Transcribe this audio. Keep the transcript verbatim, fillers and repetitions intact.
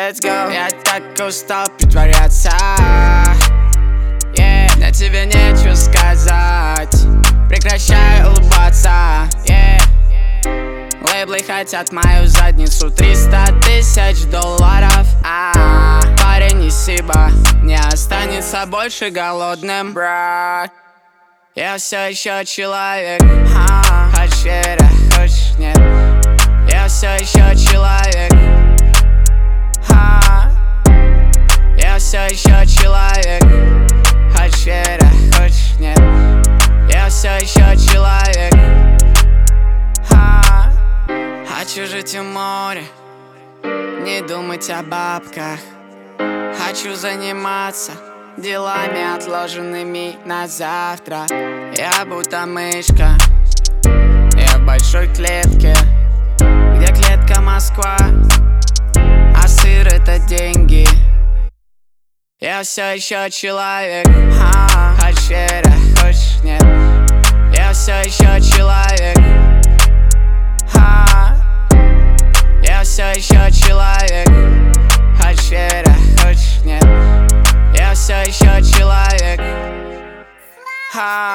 let's go. Я так устал притворяться, yeah. На тебе нечего сказать, прекращай улыбаться, yeah. Лейблы хотят мою задницу, триста тысяч долларов, а парень из Сиба не останется больше голодным, брат. Я все еще человек, а, хочешь верь, хочешь нет. Я все еще человек, а, я все еще человек, хочешь верь, хочешь нет. Я все еще человек, а, хочу жить у моря, не думать о бабках. Хочу заниматься делами, отложенными на завтра. Я будто мышка, я в большой клетке, где клетка Москва, а сыр это деньги. Я все еще человек, а, хочешь верь, хочешь нет. Я все еще человек, а, я все еще человек, хочешь верь, хочешь нет. Я все еще человек, а.